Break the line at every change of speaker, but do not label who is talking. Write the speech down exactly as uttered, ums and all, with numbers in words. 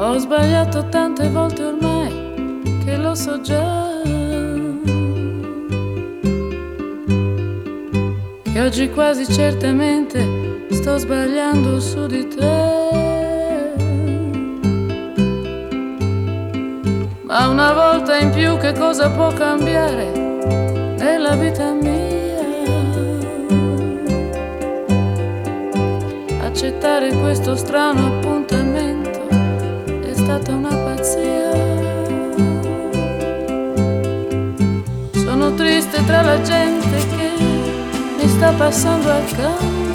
Ho sbagliato tante volte ormai che lo so già, che oggi quasi certamente sto sbagliando su di te. Ma una volta in più che cosa può cambiare nella vita mia? Accettare questo strano appuntamento è stata una pazzia. Sono triste tra la gente che mi sta passando accanto.